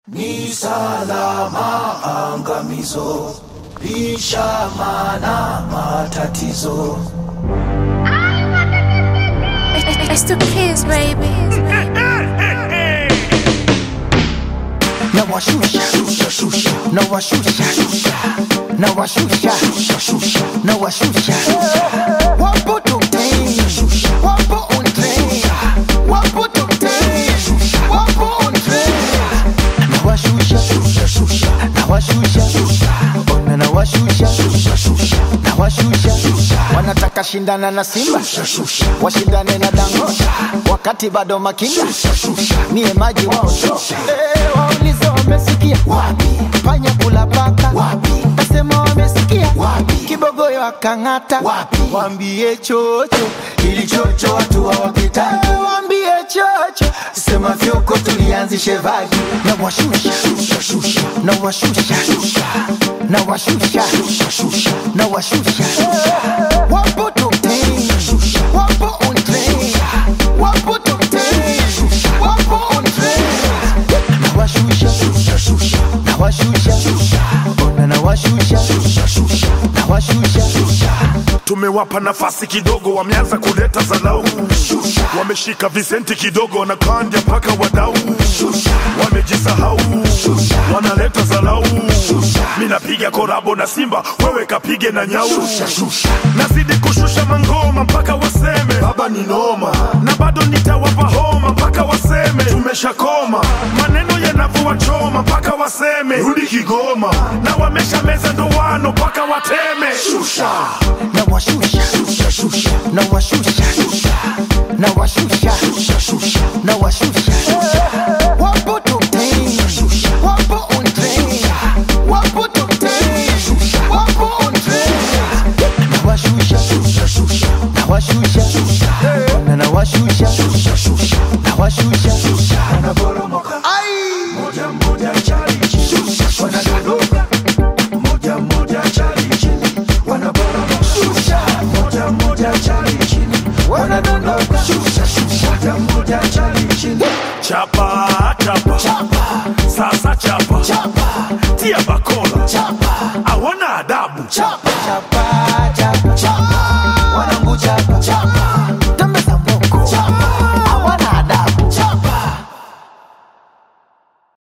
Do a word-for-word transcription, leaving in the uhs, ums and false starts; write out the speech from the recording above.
Ni salama angamizo, lishamana matatizo. It's the kids, baby. Now I shusha, shusha, shusha. Now I shusha, shusha. Now I shusha, shusha, shusha. Now I shusha. Wapo tokten, wapo on train. Wapo tokten, wapo on train. Now I shusha, shusha, shusha. Now I shusha, shusha. Ona now I shusha, shusha, shusha. Now I shusha, shusha. Wanataka shindana na Simba, washindane na Dangote, wakati bado makinda nie maji wao to. Eh, waulize wamesikia wapi? Panya kula paka wapi? Nasema wamesikia wapi? Kibogoyo akangata wapi? Waambie chocho, ili chocho watu hawapitaki. Eh, waambie chocho, sema fyoko tulianzishe vagi. Na washusha, shusha, shusha. Na washusha, shusha. Na washusha, shusha, shusha. Na washusha, shusha. Wapo tokten, wapo on train. Wapo tokten, wapo on train. Na washusha, shusha, shusha. Na washusha, shusha. Ona na washusha, shusha, shusha. Na washusha, shusha. Tumewapa nafasi kidogo, wameanza kuleta zalau. Wameshika visenti kidogo, wanakandia paka wadau. Wamejisahau, wanaleta zalau. Mina piga korabo na Simba, wewe kapige na Nyau. Nazidi kushusha mangoma mpaka waseme baba ni noma, na bado nitawapa homa mpaka waseme tumeshakoma. Maneno yanavowachoma mpaka waseme rudi Kigoma, na wamesha meza ndoano mpaka wateme. Shusha na washusha, shusha, shusha. Na washusha, shusha. Na washusha, shusha, shusha. Na washusha, shusha. Wapo tokten, wapo on train. Wapo tokten, wapo on train. Na washusha, shusha, shusha. Na washusha, shusha. Ona na washusha, shusha, shusha. Na washusha, shusha. Wanaboromoka, Ai, moja moja chali chini, wanadondoka, moja moja chali chini, wanaboromoka, shusha, moja moja chali chini, wanadondoka, shusha, shusha, moja moja chali chini. chapa chapa chapa, sasa chapa chapa, tia bakola chapa, hawana adabu. chapa, chapa.